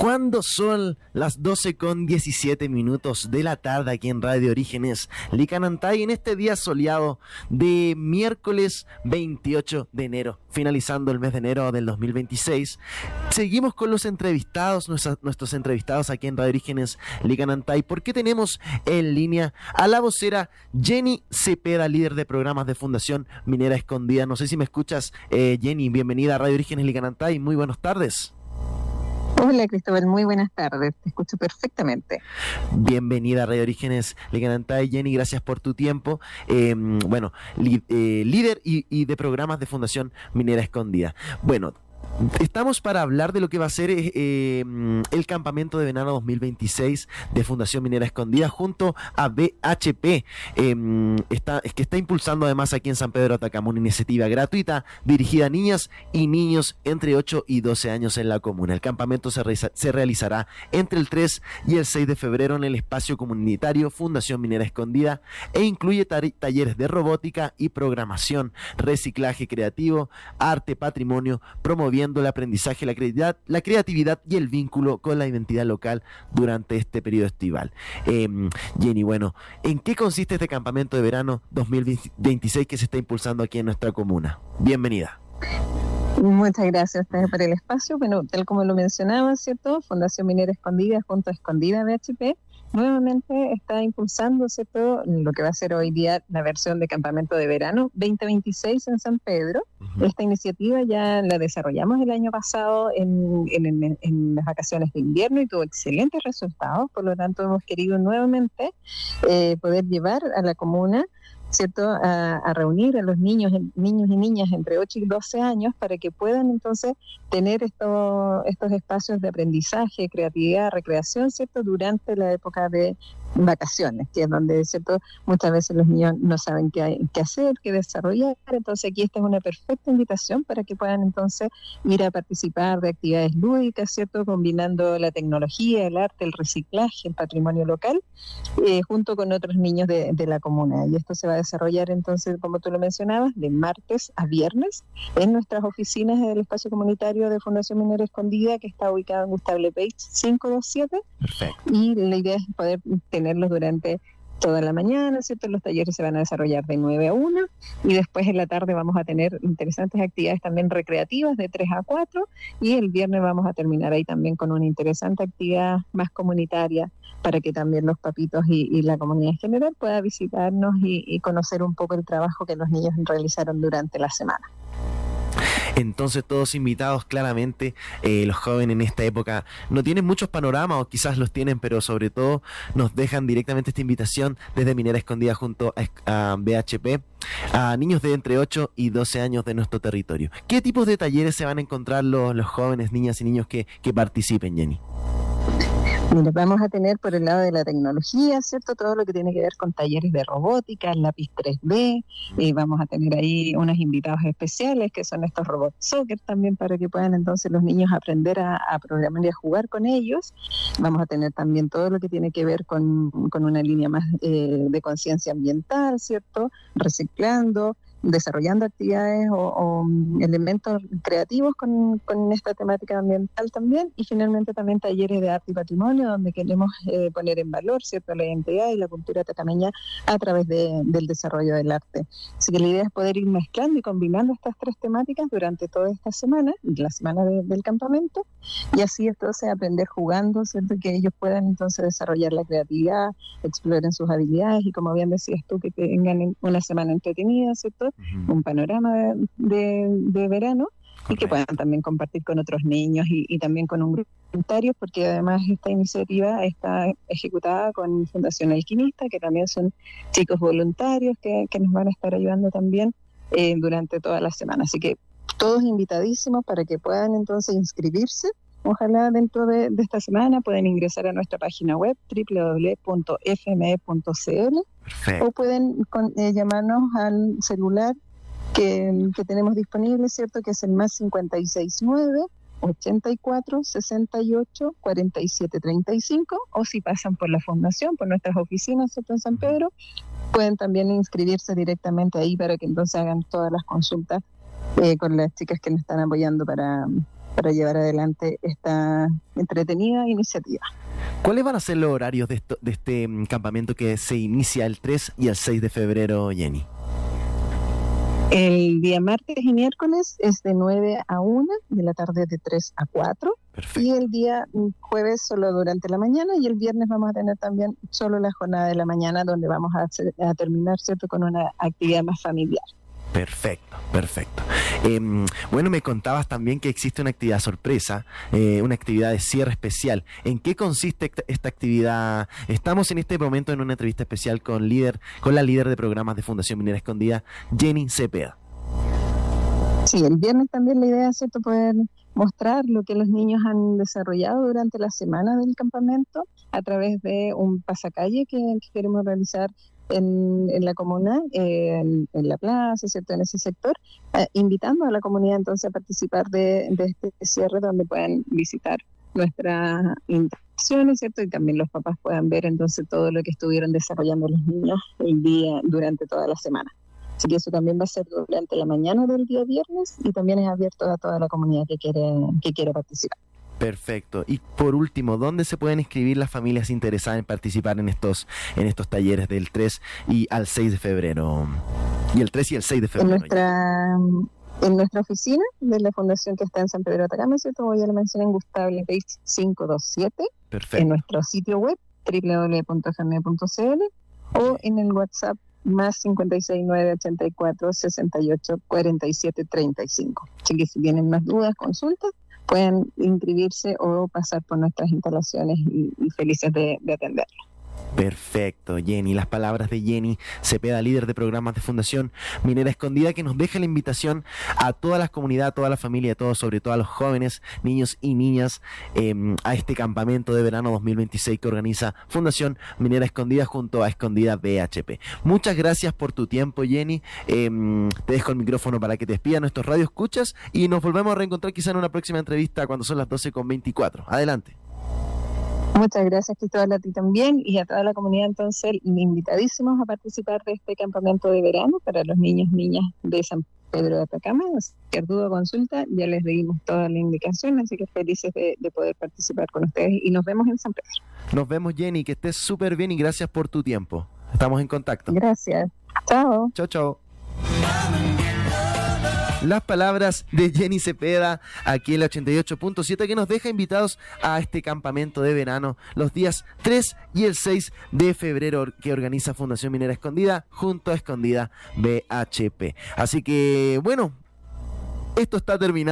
Cuando son las 12:17 de la tarde aquí en Radio Orígenes Licanantay, en este día soleado de miércoles 28 de enero, finalizando el mes de enero del 2026, seguimos con los entrevistados, nuestros entrevistados aquí en Radio Orígenes Licanantay, porque tenemos en línea a la vocera Jenny Cepeda, líder de programas de Fundación Minera Escondida. No sé si me escuchas, Jenny. Bienvenida a Radio Orígenes Licanantay. Muy buenas tardes. Hola Cristóbal, muy buenas tardes, te escucho perfectamente. Bienvenida a Radio Orígenes Licanantay, Jenny, gracias por tu tiempo. Líder y de programas de Fundación Minera Escondida. Bueno, estamos para hablar de lo que va a ser el campamento de verano 2026 de Fundación Minera Escondida junto a BHP, que está impulsando además aquí en San Pedro Atacama una iniciativa gratuita dirigida a niñas y niños entre 8 y 12 años en la comuna. El campamento se realizará entre el 3 y el 6 de febrero en el espacio comunitario Fundación Minera Escondida e incluye talleres de robótica y programación, reciclaje creativo, arte, patrimonio, promoviendo el aprendizaje, la creatividad y el vínculo con la identidad local durante este periodo estival. Jenny, bueno, ¿en qué consiste este campamento de verano 2026 que se está impulsando aquí en nuestra comuna? Bienvenida. Muchas gracias a ustedes por el espacio. Bueno, tal como lo mencionaba, ¿cierto? Fundación Minera Escondida junto a Escondida BHP nuevamente está impulsando, ¿cierto?, lo que va a ser hoy día la versión de campamento de verano 2026 en San Pedro. Uh-huh. Esta iniciativa ya la desarrollamos el año pasado en las vacaciones de invierno y tuvo excelentes resultados, por lo tanto hemos querido nuevamente poder llevar a la comuna, ¿cierto?, a reunir a los niños y niñas entre 8 y 12 años para que puedan entonces tener estos espacios de aprendizaje, creatividad, recreación, ¿cierto?, durante la época de vacaciones, que es donde, ¿cierto?, muchas veces los niños no saben qué hacer, qué desarrollar. Entonces aquí esta es una perfecta invitación para que puedan entonces ir a participar de actividades lúdicas, ¿cierto?, combinando la tecnología, el arte, el reciclaje, el patrimonio local, junto con otros niños de la comuna. Y esto se va a desarrollar entonces, como tú lo mencionabas, de martes a viernes en nuestras oficinas del espacio comunitario de Fundación Minera Escondida, que está ubicado en Gustavo Lepage 527. Perfecto. Y la idea es poder tenerlos durante toda la mañana, ¿cierto? Los talleres se van a desarrollar de 9 a 1 y después en la tarde vamos a tener interesantes actividades también recreativas de 3 a 4 y el viernes vamos a terminar ahí también con una interesante actividad más comunitaria para que también los papitos y la comunidad en general pueda visitarnos y conocer un poco el trabajo que los niños realizaron durante la semana. Entonces todos invitados, claramente. Los jóvenes en esta época no tienen muchos panoramas, o quizás los tienen, pero sobre todo nos dejan directamente esta invitación desde Minera Escondida junto a BHP a niños de entre 8 y 12 años de nuestro territorio. ¿Qué tipos de talleres se van a encontrar los jóvenes, niñas y niños que participen, Jenny? Mira, vamos a tener por el lado de la tecnología, ¿cierto?, todo lo que tiene que ver con talleres de robótica, lápiz 3D, vamos a tener ahí unos invitados especiales que son estos robots soccer también para que puedan entonces los niños aprender a programar y a jugar con ellos. Vamos a tener también todo lo que tiene que ver con una línea más de conciencia ambiental, ¿cierto?, reciclando, desarrollando actividades o elementos creativos con esta temática ambiental también, y finalmente también talleres de arte y patrimonio donde queremos poner en valor, ¿cierto?, la identidad y la cultura atacameña a través del desarrollo del arte. Así que la idea es poder ir mezclando y combinando estas tres temáticas durante toda esta semana, la semana del campamento, y así entonces aprender jugando, ¿cierto?, que ellos puedan entonces desarrollar la creatividad, exploren sus habilidades y, como bien decías tú, que tengan una semana entretenida, ¿cierto?, un panorama de verano. Correcto. Y que puedan también compartir con otros niños y también con un grupo de voluntarios, porque además esta iniciativa está ejecutada con Fundación Alquimista, que también son chicos voluntarios que nos van a estar ayudando también durante toda la semana. Así que todos invitadísimos para que puedan entonces inscribirse. Ojalá dentro de esta semana pueden ingresar a nuestra página web www.fme.cl. Perfecto. O pueden llamarnos al celular que tenemos disponible, ¿cierto?, que es el más 569 84 68 47 35, o si pasan por la fundación, por nuestras oficinas, ¿cierto?, en San Pedro, pueden también inscribirse directamente ahí para que entonces hagan todas las consultas con las chicas que nos están apoyando para para llevar adelante esta entretenida iniciativa. ¿Cuáles van a ser los horarios de este campamento que se inicia el 3 y el 6 de febrero, Jenny? El día martes y miércoles es de 9 a 1, de la tarde de 3 a 4. Perfecto. Y el día jueves solo durante la mañana, y el viernes vamos a tener también solo la jornada de la mañana, donde vamos a terminar, ¿cierto?, con una actividad más familiar. Perfecto, perfecto. Bueno, me contabas también que existe una actividad sorpresa, una actividad de cierre especial. ¿En qué consiste esta actividad? Estamos en este momento en una entrevista especial con la líder de programas de Fundación Minera Escondida, Jenny Cepeda. Sí, el viernes también la idea es, ¿cierto?, poder mostrar lo que los niños han desarrollado durante la semana del campamento a través de un pasacalle que queremos realizar en la comuna, en la plaza, ¿cierto?, en ese sector, invitando a la comunidad entonces a participar de este cierre, donde puedan visitar nuestras instalaciones, ¿cierto?, y también los papás puedan ver entonces todo lo que estuvieron desarrollando los niños durante toda la semana. Así que eso también va a ser durante la mañana del día viernes, y también es abierto a toda la comunidad que quiere participar. Perfecto. Y por último, ¿dónde se pueden inscribir las familias interesadas en participar en estos talleres del 3 y al 6 de febrero? Y el 3 y el 6 de febrero. En nuestra oficina de la fundación que está en San Pedro de Atacama, ¿cierto?, voy a la mención en Gustavo Page 527. Perfecto. En nuestro sitio web www.fme.cl o en el WhatsApp más 56984 68 47 35. Así que si tienen más dudas, consultas, pueden inscribirse o pasar por nuestras instalaciones y felices de atenderlos. Perfecto, Jenny. Las palabras de Jenny Cepeda, líder de programas de Fundación Minera Escondida, que nos deja la invitación a toda la comunidad, a toda la familia, a todos, sobre todo a los jóvenes, niños y niñas, a este campamento de verano 2026 que organiza Fundación Minera Escondida junto a Escondida BHP. Muchas gracias por tu tiempo, Jenny. Te dejo el micrófono para que te despidan nuestros radioescuchas y nos volvemos a reencontrar quizá en una próxima entrevista cuando son las 12:24. Adelante. Muchas gracias, Cristóbal, a ti también y a toda la comunidad. Entonces, invitadísimos a participar de este campamento de verano para los niños y niñas de San Pedro de Atacama. Cualquier duda o consulta, ya les dimos toda la indicación, así que felices de poder participar con ustedes y nos vemos en San Pedro. Nos vemos, Jenny, que estés súper bien y gracias por tu tiempo. Estamos en contacto. Gracias. Chao. Chao, chao. Las palabras de Jenny Cepeda aquí en la 88.7, que nos deja invitados a este campamento de verano los días 3 y el 6 de febrero que organiza Fundación Minera Escondida junto a Escondida BHP. Así que, bueno, esto está terminado.